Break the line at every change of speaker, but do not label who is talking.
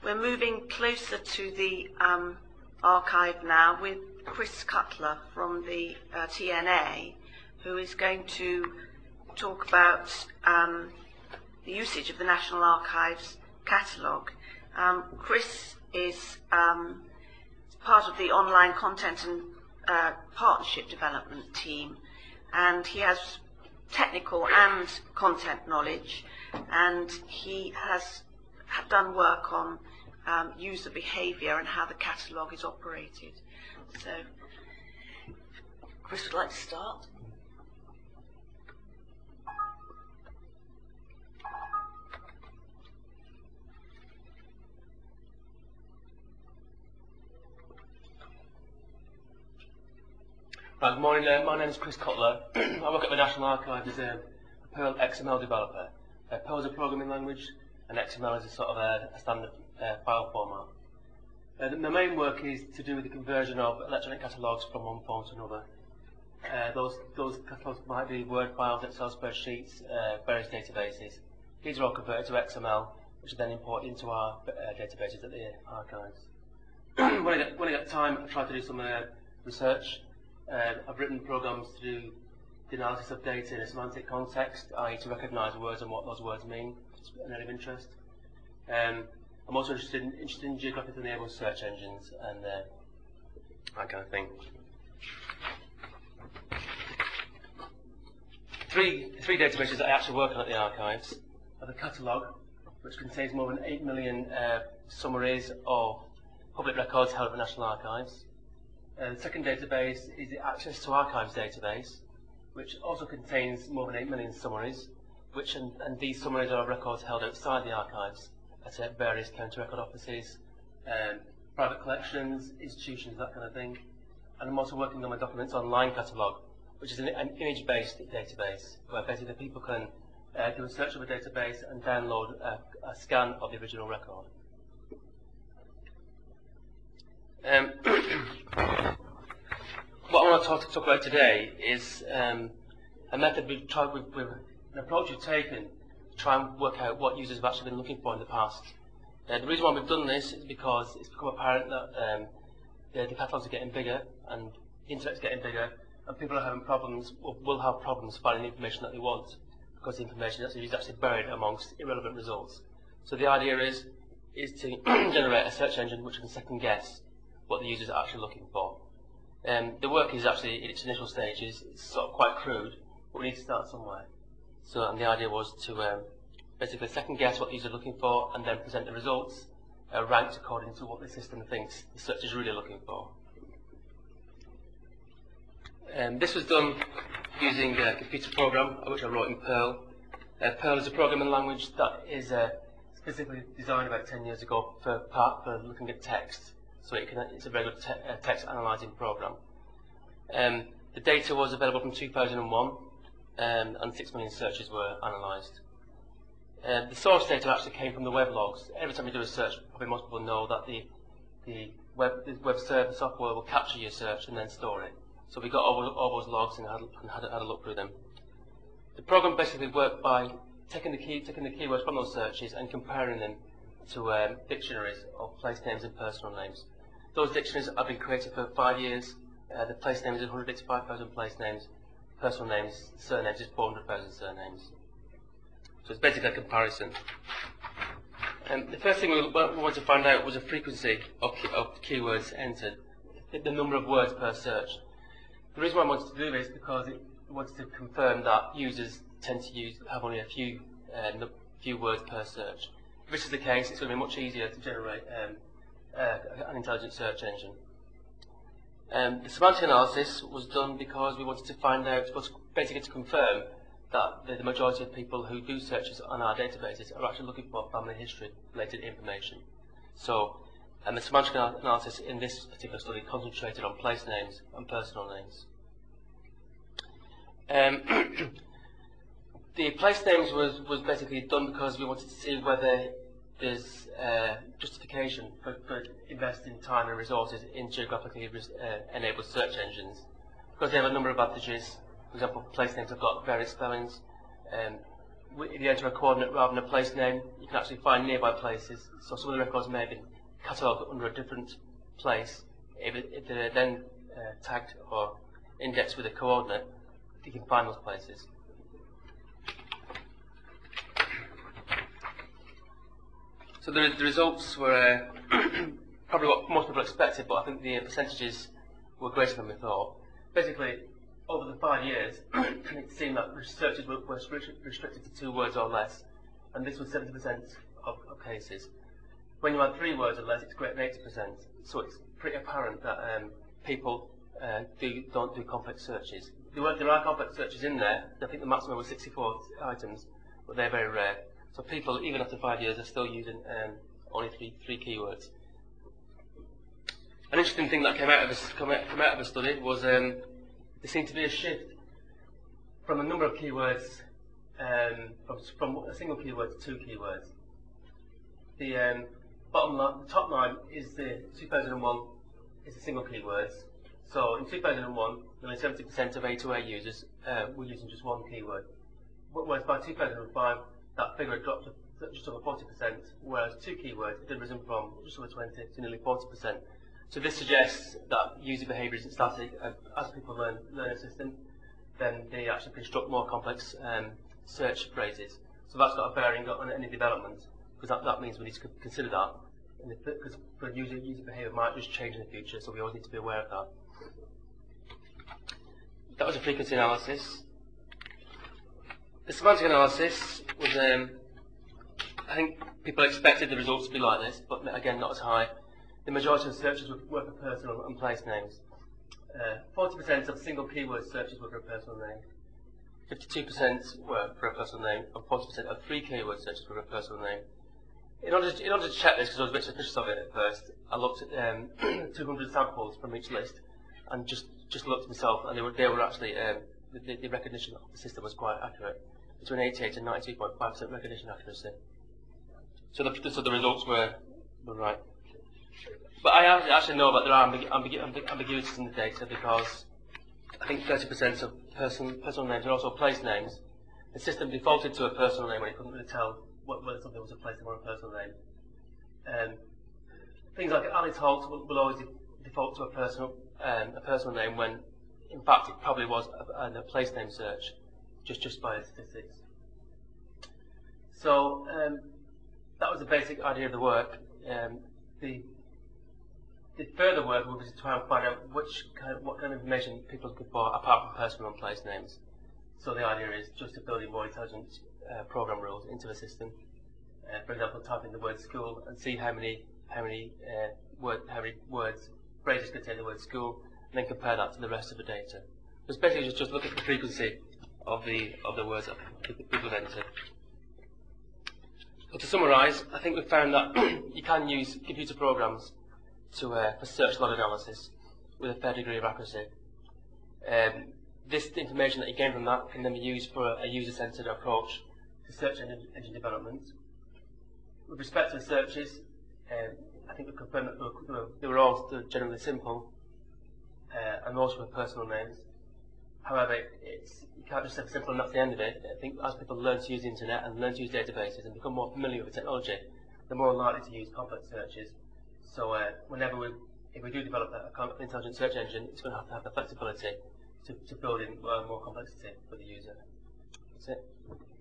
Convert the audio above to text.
We're moving closer to the archive now with Chris Cutler from the TNA, who is going to talk about the usage of the National Archives catalogue. Chris is part of the online content and partnership development team, and he has technical and content knowledge, and he has done work on user behaviour and how the catalogue is operated. So, Chris would like to start.
Right, good morning. My name is Chris Cutler. I work at the National Archives as a Perl XML developer. Perl is a programming language, and XML is a sort of a standard file format. My main work is to do with the conversion of electronic catalogues from one form to another. Those catalogues might be Word files, Excel spreadsheets, various databases. These are all converted to XML, which are then imported into our databases at the archives. When I get time, I try to do some research. I've written programs to do the analysis of data in a semantic context, i.e. to recognise words and what those words mean. It's an area of interest. I'm also interested in geographically enabled search engines and that kind of thing. Three databases that I actually work on at the archives are the catalogue, which contains more than 8 million summaries of public records held at the National Archives. The second database is the Access to Archives database, which also contains more than 8 million summaries, and these summaries are records held outside the archives at various county record offices, private collections, institutions, that kind of thing. And I'm also working on my Documents Online catalogue, which is an image-based database, where basically people can do a search of a database and download a scan of the original record. What I want to talk about today is a method an approach we've taken to try and work out what users have actually been looking for in the past. The reason why we've done this is because it's become apparent that the catalogues are getting bigger and the internet's getting bigger, and people are having problems, will have problems finding the information that they want, because the information is actually buried amongst irrelevant results. So the idea is to generate a search engine which can second guess what the users are actually looking for. The work is actually in its initial stages. It's sort of quite crude, but we need to start somewhere. So, and the idea was to basically second guess what the user are looking for, and then present the results ranked according to what the system thinks the search is really looking for. This was done using a computer program which I wrote in Perl. Perl is a programming language that is specifically designed about 10 years ago for looking at text. So it's a very good text analysing program. The data was available from 2001, and 6 million searches were analysed. The source data actually came from the web logs. Every time you do a search, probably most people know that the web server software will capture your search and then store it. So we got all those logs and had a look through them. The program basically worked by taking the keywords from those searches and comparing them to dictionaries of place names and personal names. Those dictionaries have been created for 5 years. The place names is 185,000 place names, personal names, surnames is 400,000 surnames. So it's basically a comparison. The first thing we wanted to find out was the frequency of keywords entered, the number of words per search. The reason why I wanted to do this is because we wanted to confirm that users tend to have only a few words per search. If this is the case, it's going to be much easier to generate an intelligent search engine. The semantic analysis was done because we wanted to find out, basically to confirm that the majority of people who do searches on our databases are actually looking for family history related information. So the semantic analysis in this particular study concentrated on place names and personal names. The place names was basically done because we wanted to see whether there's justification for investing time and resources in geographically enabled search engines, because they have a number of advantages. For example, place names have got various spellings. if you enter a coordinate rather than a place name, you can actually find nearby places. So some of the records may have been catalogued under a different place. If they're then tagged or indexed with a coordinate, you can find those places. So the results were probably what most people expected, but I think the percentages were greater than we thought. Basically, over the 5 years, it seemed that searches were restricted to 2 words or less, and this was 70% of cases. When you add 3 words or less, it's greater than 80%. So it's pretty apparent that people don't do complex searches. There are complex searches in there. I think the maximum was 64 items, but they're very rare. So people, even after 5 years, are still using only three keywords. An interesting thing that came out of the study was there seemed to be a shift from a number of keywords, from a single keyword to 2 keywords. The the top line is the 2001 is the single keywords. So in 2001, nearly 70% of A2A users were using just 1 keyword. Whereas by 2005, that figure had dropped to just over 40%, whereas 2 keywords had risen from just over 20 to nearly 40%. So this suggests that user behaviour isn't static. As people learn a system, then they actually construct more complex search phrases. So that's got a bearing on any development, because that means we need to consider that. Because user behaviour might just change in the future, so we always need to be aware of that. That was a frequency analysis. The semantic analysis was, I think people expected the results to be like this, but again, not as high. The majority of searches were for personal and place names. 40% of single keyword searches were for a personal name. 52% were for a personal name, and 40% of 3 keyword searches were for a personal name. In order to check this, because I was a bit suspicious of it at first, I looked at 200 samples from each list, and just looked myself, and they were actually the recognition of the system was quite accurate, between 88 and 92.5% recognition accuracy. So the results were right. But I actually know that there are ambiguities in the data, because I think 30% of personal names are also place names. The system defaulted to a personal name when it couldn't really tell whether something was a place name or a personal name. Things like Alice Holt will always default to a personal name when, in fact, it probably was a place name search, just by statistics. So that was the basic idea of the work. The further work will be to try and find out what kind of information people look for apart from personal and place names. So the idea is just to build in more intelligent program rules into the system. For example, type in the word school and see how many words, phrases contain the word school, and then compare that to the rest of the data. So it's basically just look at the frequency of the words that people have entered. So to summarise, I think we've found that you can use computer programs for search log analysis with a fair degree of accuracy. This information that you gain from that can then be used for a user-centered approach to search engine development. With respect to the searches, I think we confirmed that they were all generally simple, and most were personal names. However, you can't just say simple and that's the end of it. I think as people learn to use the internet and learn to use databases and become more familiar with the technology, they're more likely to use complex searches. So if we do develop an intelligent search engine, it's going to have the flexibility to build in more complexity for the user. That's it.